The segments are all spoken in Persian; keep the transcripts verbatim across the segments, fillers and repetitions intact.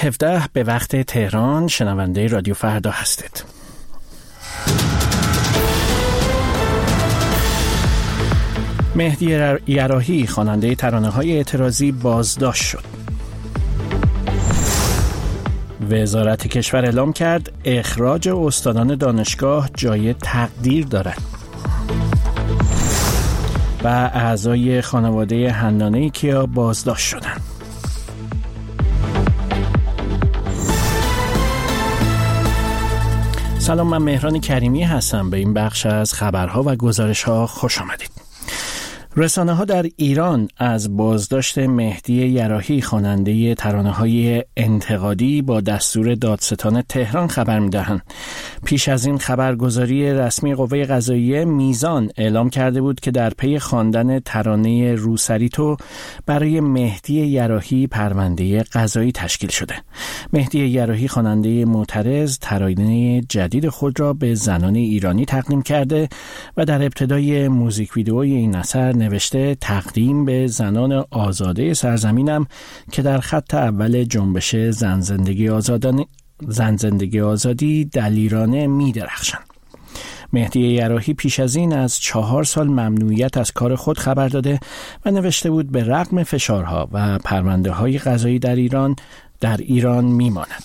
هفده به وقت تهران، شنونده رادیو فردا هستید. مهدی یراحی خواننده ترانه‌های اعتراضی بازداشت شد. وزارت کشور اعلام کرد اخراج استادان دانشگاه جای تقدیر دارد. و اعضای خانواده حنانه کیا بازداشت شدند. سلام، من مهران کریمی هستم. به این بخش از خبرها و گزارش‌ها خوش آمدید. رسانه‌ها در ایران از بازداشت مهدی یراحی خواننده ترانه‌های انتقادی با دستور دادستان تهران خبر می‌دهند. پیش از این خبرگزاری رسمی قوه قضاییه میزان اعلام کرده بود که در پی خواندن ترانه روسریتو برای مهدی یراحی پرونده قضایی تشکیل شده. مهدی یراحی خواننده معترض ترانه جدید خود را به زنان ایرانی تقدیم کرده و در ابتدای موزیک ویدئوی این اثر نوشته تقدیم به زنان آزاده سرزمینم که در خط اول جنبش زن زندگی آزادانه زن زندگی آزادی دلیرانه می درخشند. مهدی یراحی پیش از این از چهار سال ممنوعیت از کار خود خبر داده و نوشته بود به رغم فشارها و پرونده های قضایی در ایران در ایران می ماند.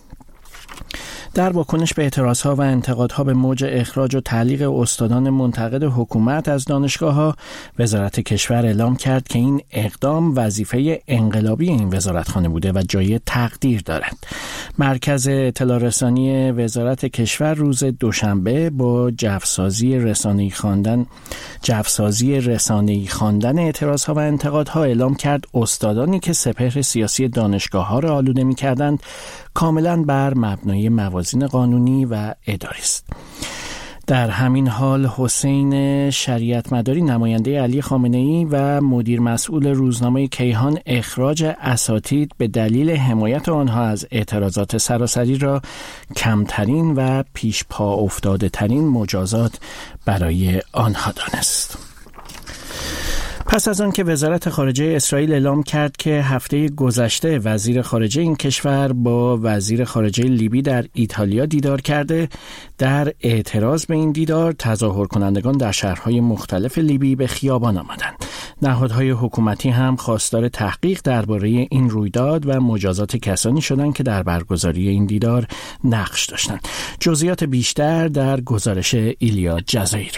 در واکنش به اعتراضها و انتقادها به موج اخراج و تعلیق استادان منتقد حکومت از دانشگاه‌ها، وزارت کشور اعلام کرد که این اقدام وظیفه انقلابی این وزارتخانه بوده و جای تقدیر دارد. مرکز اطلاع رسانی وزارت کشور روز دوشنبه با جوسازی رسانه‌ای خواندن جوسازی رسانه‌ای خواندن اعتراضها و انتقادها اعلام کرد استادانی که سپهر سیاسی دانشگاه‌ها را آلوده می‌کردند کاملا بر مبنای موازین قانونی و اداری است. در همین حال حسین شریعت مداری نماینده علی خامنه‌ای و مدیر مسئول روزنامه کیهان اخراج اساتید به دلیل حمایت آنها از اعتراضات سراسری را کمترین و پیش پا افتاده ترین مجازات برای آنها دانست. پس از آن که وزارت خارجه اسرائیل اعلام کرد که هفته گذشته وزیر خارجه این کشور با وزیر خارجه لیبی در ایتالیا دیدار کرده، در اعتراض به این دیدار تظاهر کنندگان در شهرهای مختلف لیبی به خیابان آمدند. نهادهای حکومتی هم خواستار تحقیق درباره این رویداد و مجازات کسانی شدند که در برگزاری این دیدار نقش داشتند. جزئیات بیشتر در گزارش ایلیا جزایری.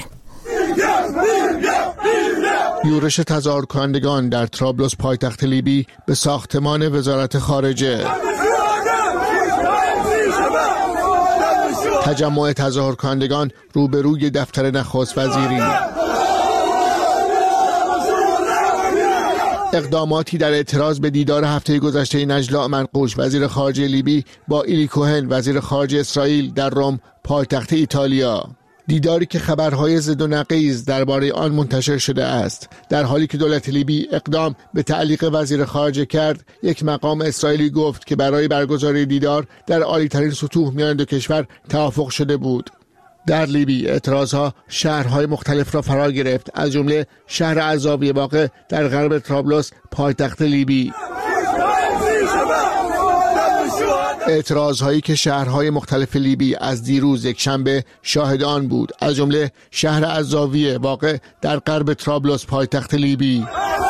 یورش تظاهرکنندگان در طرابلس پایتخت لیبی به ساختمان وزارت خارجه. تجمع تظاهرکنندگان روبروی دفتر نخست وزیری. اقداماتی در اعتراض به دیدار هفته گذشته نجلا منقوش وزیر خارجه لیبی با ایلی کوهن وزیر خارجه اسرائیل در روم پایتخت ایتالیا. دیداری که خبرهای ضد و نقیض درباره آن منتشر شده است. در حالی که دولت لیبی اقدام به تعلیق وزیر خارجه کرد، یک مقام اسرائیلی گفت که برای برگزاری دیدار در عالی‌ترین سطوح میان دو کشور توافق شده بود. در لیبی اعتراضها شهرهای مختلف را فرا گرفت، از جمله شهر الزاویه واقع در غرب طرابلس پایتخت لیبی. اعتراضهایی که شهرهای مختلف لیبی از دیروز یکشنبه شاهد آن بود، از جمله شهر الزاویه واقع در غرب طرابلس پایتخت لیبی.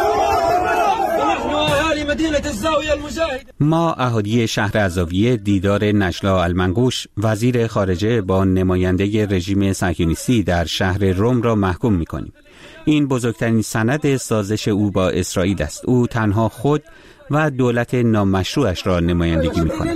ما اهالی شهر الزاویه دیدار نجلا المنقوش وزیر خارجه با نماینده رژیم صهیونیستی در شهر روم را محکوم می‌کنیم. این بزرگترین سند سازش او با اسرائیل است. او تنها خود و دولت نامشروعش را نمایندگی می‌کند.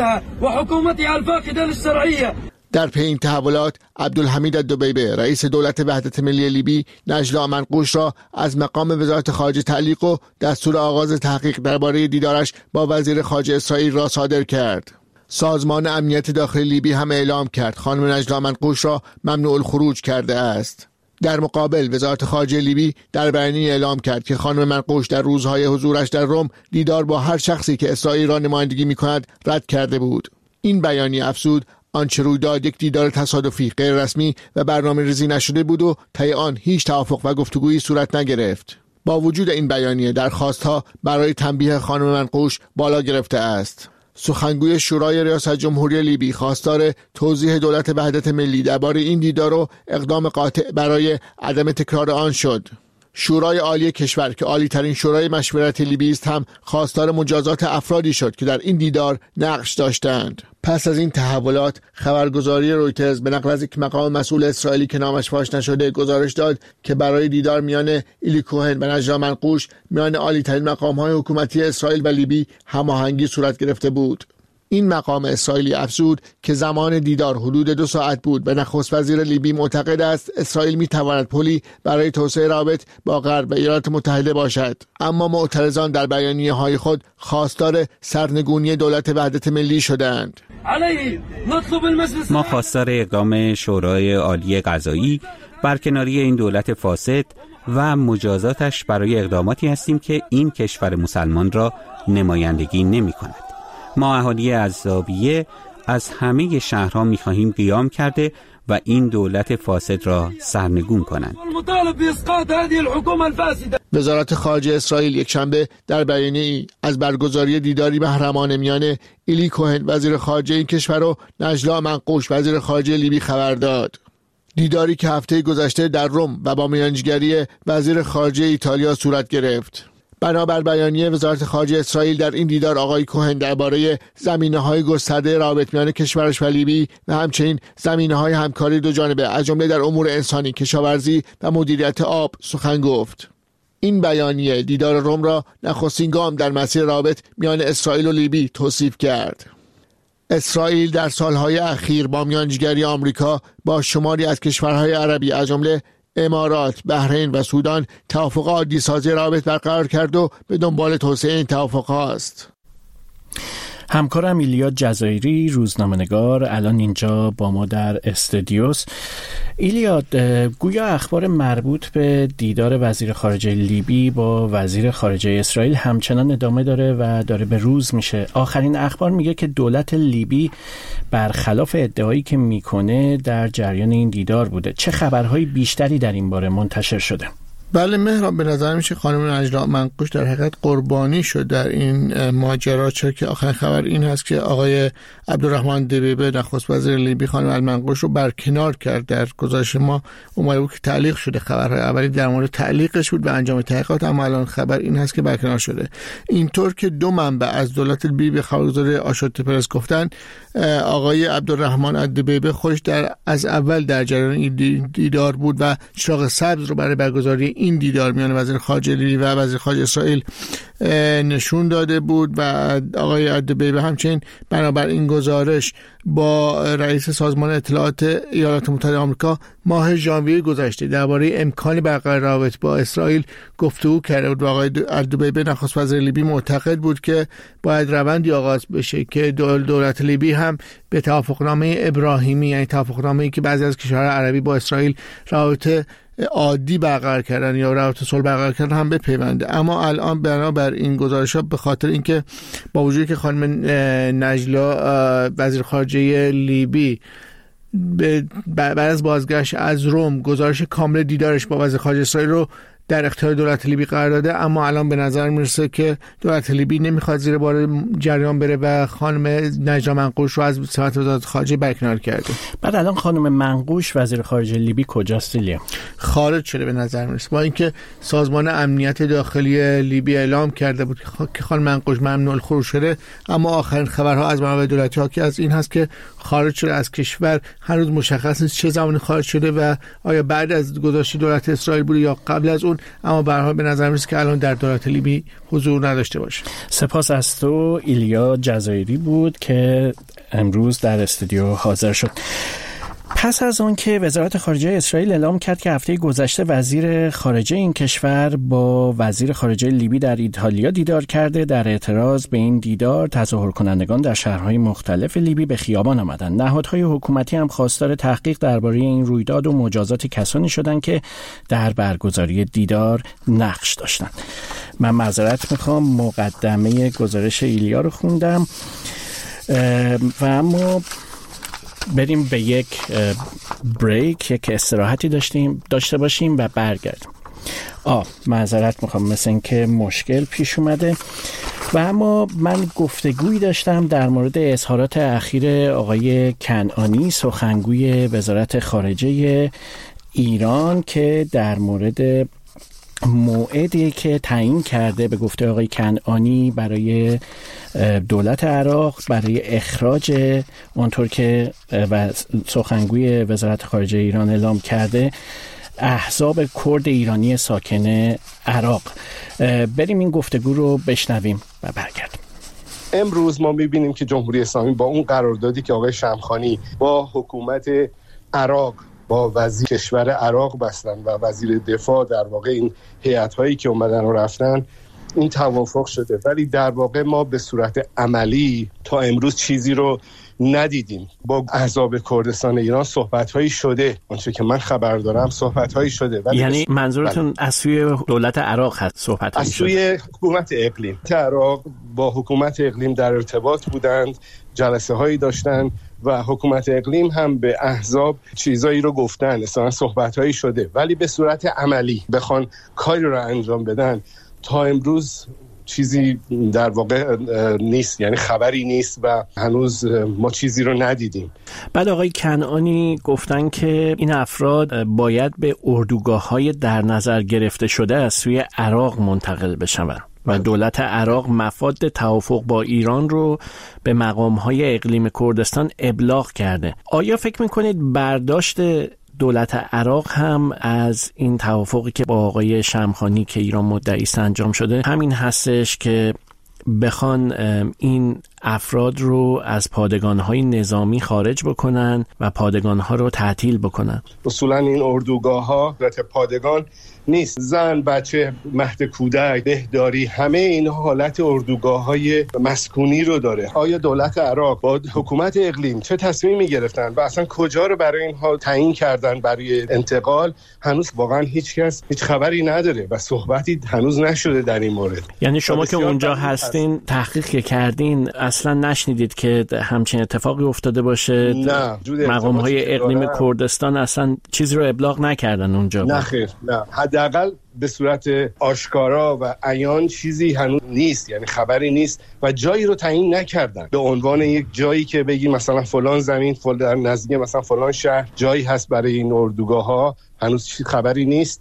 در پی این تحولات عبدالحمید الدبیبه رئیس دولت وحدت ملی لیبی نجلا منقوش را از مقام وزارت خارجه تعلیق و دستور آغاز تحقیق درباره دیدارش با وزیر خارجه اسرائیل را صادر کرد. سازمان امنیت داخل لیبی هم اعلام کرد خانم نجلا منقوش را ممنوع الخروج کرده است. در مقابل وزارت خارجه لیبی در بیانیه اعلام کرد که خانم منقوش در روزهای حضورش در روم دیدار با هر شخصی که اسرائیل را نمایندگی می‌کند رد کرده بود. این بیانیه افزود آنچه روی داد یک دیدار تصادفی غیر رسمی و برنامه‌ریزی نشده بود و طی آن هیچ توافق و گفتگویی صورت نگرفت. با وجود این بیانیه درخواست‌ها برای تنبیه خانم منقوش بالا گرفته است. سخنگوی شورای ریاست جمهوری لیبی خواستار توضیح دولت وحدت ملی درباره این دیدار و اقدام قاطع برای عدم تکرار آن شد. شورای عالی کشور که عالی ترین شورای مشورت لیبی است هم خواستار مجازات افرادی شد که در این دیدار نقش داشتند. پس از این تحولات خبرگزاری رویترز به نقل از یک مقام مسئول اسرائیلی که نامش فاش نشده گزارش داد که برای دیدار میان ایلی کوهن و نجلا منقوش میان عالی ترین مقام های حکومتی اسرائیل و لیبی هماهنگی صورت گرفته بود. این مقام اسرائیلی افزود که زمان دیدار حدود دو ساعت بود و نخست وزیر لیبی معتقد است اسرائیل میتواند پلی برای توسعه رابط با غرب و ایالات متحده باشد. اما معترضان در بیانیه های خود خواستار سرنگونی دولت وحدت ملی شدند. ما خواستار اقدام شورای عالی قضایی برکناری این دولت فاسد و مجازاتش برای اقداماتی هستیم که این کشور مسلمان را نمایندگی نمی کند. ما اهالی الزاویه از همه شهرها می‌خواهیم قیام کرده و این دولت فاسد را سرنگون کنند. وزارت خارجه اسرائیل یکشنبه در بیانیه‌ای از برگزاری دیداری محرمانه میان ایلی کوهن وزیر خارجه این کشور و نجلا منقوش وزیر خارجه لیبی خبر داد. دیداری که هفته گذشته در روم و با میانجیگری وزیر خارجه ایتالیا صورت گرفت. بنابر بیانیه وزارت خارجه اسرائیل در این دیدار آقای کوهن درباره زمینه‌های گسترده رابط میان کشورش و لیبی و همچنین زمینه‌های همکاری دو جانبه از جمله در امور انسانی، کشاورزی و مدیریت آب سخن گفت. این بیانیه دیدار روم را نخستین گام در مسیر رابط میان اسرائیل و لیبی توصیف کرد. اسرائیل در سالهای اخیر با میانجیگری آمریکا با شماری از کشورهای عربی از جمله امارات، بحرین و سودان توافق عادی سازی رابط برقرار کرد و به دنبال توسعه این توافق هاست. همکارم ایلیا جزایری روزنامه‌نگار الان اینجا با ما در استودیوس. ایلیا، گویا اخبار مربوط به دیدار وزیر خارجه لیبی با وزیر خارجه اسرائیل همچنان ادامه داره و داره به روز میشه. آخرین اخبار میگه که دولت لیبی برخلاف ادعایی که میکنه در جریان این دیدار بوده. چه خبرهای بیشتری در این باره منتشر شده؟ بله مهران، به نظر میشه خانم نجلا منقوش در حقیقت قربانی شد در این ماجرا، چرا که آخرین خبر این هست که آقای عبدالرحمن دبیبه نخست وزیر لیبی خانم المنقوش رو برکنار کرد. در گزارش ما اومده بود که تعلیق شده، خبرهای اولی در مورد تعلیقش بود به انجام تحقیقات، اما الان خبر این هست که برکنار شده. اینطور که دو منبع از دولت لیبی به خبرگزاری آشوت پرس گفتن آقای عبدالرحمن دبیبه خودش در از اول در جریان این دیدار بود و چراغ سبز رو برای برگزاری این دیدار میان وزیر خارجه لیبی و وزیر خارجه اسرائیل نشون داده بود و آقای ادبیبه همچنین بنابر این گزارش با رئیس سازمان اطلاعات ایالات متحده آمریکا ماه ژانویه گذشته درباره امکان برقراری روابط با اسرائیل گفتگو کرده بود و آقای ادبیبه نخست وزیر لیبی معتقد بود که باید روندی آغاز بشه که دولت لیبی هم به توافقنامه ابراهیمی، یعنی توافقنامه‌ای که بعضی از کشورهای عربی با اسرائیل روابط عادی برقرار کردن یا روابط صلح برقرار کردن هم بپیونده. اما الان بنابر این گزارش‌ها به خاطر اینکه با وجودی که خانم نجلا وزیر خارجه لیبی بعد از بازگشت از روم گزارش کامل دیدارش با وزیر خارجه اسرائیل رو در اختیار دولت لیبی قرار داده، اما الان به نظر میرسه که دولت لیبی نمیخواد زیر بار جریان بره و خانم نجلا منقوش رو از سمت وزارت خارجه برکنار کرده. بعد الان خانم منقوش وزیر خارجه لیبی کجاست لیبی؟ خارج شده به نظر میرسه، با اینکه سازمان امنیت داخلی لیبی اعلام کرده بود که خانم منقوش ممنوع الخروج شده، اما آخرین خبرها از منابع دولتی حاکی از این هست که خارج شده از کشور. هنوز مشخص نیست چه زمانی خارج شده و آیا بعد از گذاشت دولت اسرائیل بوده یا قبل از اون، اما به هر حال به نظر میاد که الان در دولت لیبی حضور نداشته باشه. سپاس از تو. ایلیا جزایری بود که امروز در استودیو حاضر شد. پس از اون که وزارت خارجه اسرائیل اعلام کرد که هفته گذشته وزیر خارجه این کشور با وزیر خارجه لیبی در ایتالیا دیدار کرده، در اعتراض به این دیدار تظاهر کنندگان در شهرهای مختلف لیبی به خیابان آمدند. نهادهای حکومتی هم خواستار تحقیق درباره این رویداد و مجازات کسانی شدند که در برگزاری دیدار نقش داشتند. من معذرت میخوام، مقدمه گزارش ایلیا رو خوندم و اما بریم به یک بریک، یک استراحتی داشتیم داشته باشیم و برگردیم. آه معذرت میخوام، مثل این که مشکل پیش اومده. و اما من گفتگویی داشتم در مورد اظهارات اخیر آقای کنعانی، سخنگوی وزارت خارجه ایران، که در مورد موعدی که تعیین کرده به گفته آقای کنعانی برای دولت عراق برای اخراج، اونطور که و سخنگوی وزارت خارجه ایران اعلام کرده، احزاب کرد ایرانی ساکن عراق. بریم این گفتگو رو بشنویم و برگردیم. امروز ما می‌بینیم که جمهوری اسلامی با اون قراردادی که آقای شمخانی با حکومت عراق، با وزیر کشور عراق بستن و وزیر دفاع، در واقع این هیئت‌هایی که اومدن و رفتن، این توافق شده، ولی در واقع ما به صورت عملی تا امروز چیزی رو ندیدیم. با احزاب کردستان ایران صحبت‌هایی شده، اونچه که من خبر دارم صحبت‌هایی شده. ولی یعنی منظورتون بله. از سوی دولت عراق هست صحبت‌هایی شده؟ از سوی حکومت اقلیم. عراق با حکومت اقلیم در ارتباط بودند، جلسه هایی داشتن و حکومت اقلیم هم به احزاب چیزایی رو گفتن، اصلا صحبت هایی شده، ولی به صورت عملی بخوان کاری رو انجام بدن تا امروز چیزی در واقع نیست، یعنی خبری نیست و هنوز ما چیزی رو ندیدیم. بعد آقای کنعانی گفتن که این افراد باید به اردوگاه‌های در نظر گرفته شده از سوی عراق منتقل بشن و دولت عراق مفاد توافق با ایران رو به مقام‌های اقلیم کردستان ابلاغ کرده. آیا فکر می‌کنید برداشت دولت عراق هم از این توافقی که با آقای شمخانی که ایران مدعی است انجام شده همین هستش که بخوان این افراد رو از پادگان‌های نظامی خارج بکنن و پادگان‌ها رو تعطیل بکنن؟ اصولاً این اردوگاه‌ها حالت پادگان نیست. زن، بچه، مهد کودک، بهداری، همه این حالت اردوگاه‌های مسکونی رو داره. آیا دولت عراق با حکومت اقلیم چه تصمیمی گرفتن و اصلا کجا رو برای اینها تعیین کردن برای انتقال؟ هنوز واقعا هیچ کس هیچ خبری نداره و صحبتی هنوز نشده در این مورد. یعنی شما که اونجا هستین هست. تحقیق کردین، اصلا نشنیدید که همچین اتفاقی افتاده باشه؟ نه، مقام‌های اقلیم کردستان اصلا چیزی رو ابلاغ نکردن اونجا؟ نه خیر، نه. حداقل به صورت آشکارا و عیان چیزی هنوز نیست، یعنی خبری نیست و جایی رو تعیین نکردن به عنوان یک جایی که بگی مثلا فلان زمین فلان نزدیک مثلا فلان شهر جایی هست برای این اردوگاه‌ها، هنوز خبری نیست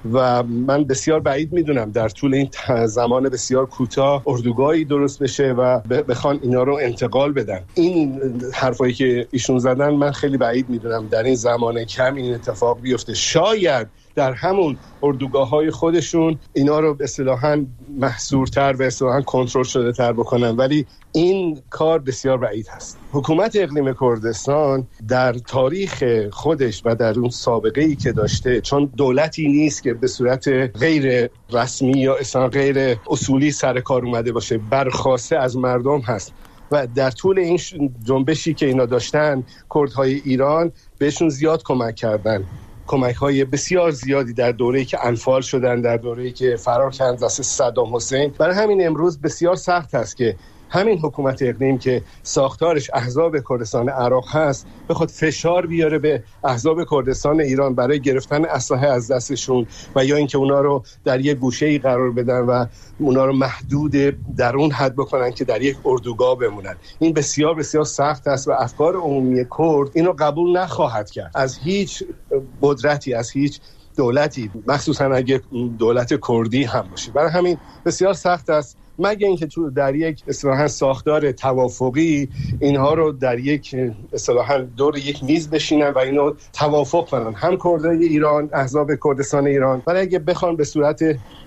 و من بسیار بعید میدونم در طول این زمان بسیار کوتاه اردوگاهی درست بشه و بخوان اینا رو انتقال بدن. این حرفایی که ایشون زدن من خیلی بعید میدونم در این زمان کم این اتفاق بیفته. شاید در همون اردوگاه‌های خودشون اینا رو اصطلاحاً محصورتر و اصطلاحاً کنترل شده تر بکنن، ولی این کار بسیار بعید هست. حکومت اقلیم کردستان در تاریخ خودش و در اون سابقه‌ای که داشته، چون دولتی نیست که به صورت غیر رسمی یا اصلا غیر اصولی سر کار اومده باشه، برخواسته از مردم هست و در طول این جنبشی که اینا داشتن کردهای ایران بهشون زیاد کمک کردن، کمک‌های بسیار زیادی در دوره‌ای که انفال شدن، در دوره‌ای که فرار کردن دست صدام حسین. برای همین امروز بسیار سخت است که همین حکومت اقلیم که ساختارش احزاب کردستان عراق هست بخواد فشار بیاره به احزاب کردستان ایران برای گرفتن اسلحه از دستشون و یا اینکه اونا رو در یک گوشه‌ای قرار بدن و اونا رو محدود در اون حد بکنن که در یک اردوگاه بمونن. این بسیار بسیار سخت است و افکار عمومی کرد اینو قبول نخواهد کرد از هیچ قدرتی، از هیچ دولتی، مخصوصا اگه دولت کردی هم باشه. برای همین بسیار سخت است، مگه اینکه تو در یک اصطلاحاً ساختار توافقی اینها رو در یک اصطلاحاً دور یک میز بشینن و اینو توافق کنن، هم کردای ایران، احزاب کردستان ایران. ولی اگه بخوان به صورت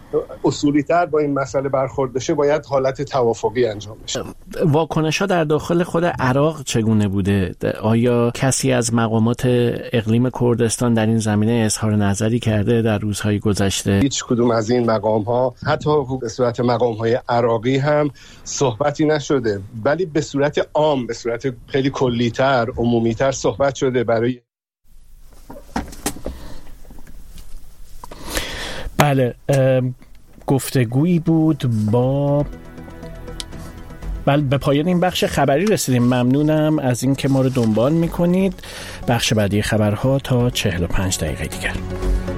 اصولی تر با این مسئله برخورد بشه باید حالت توافقی انجام بشه. واکنش ها در داخل خود عراق چگونه بوده؟ آیا کسی از مقامات اقلیم کردستان در این زمینه اظهار نظری کرده در روزهای گذشته؟ هیچ کدوم از این مقام ها، حتی به صورت مقام های عراقی هم صحبتی نشده، ولی به صورت عام، به صورت خیلی کلی تر، عمومی تر صحبت شده. برای بله، گفتگویی بود با بله به پایان این بخش خبری رسیدیم. ممنونم از این که ما رو دنبال میکنید. بخش بعدی خبرها تا چهل و پنج دقیقه دیگر.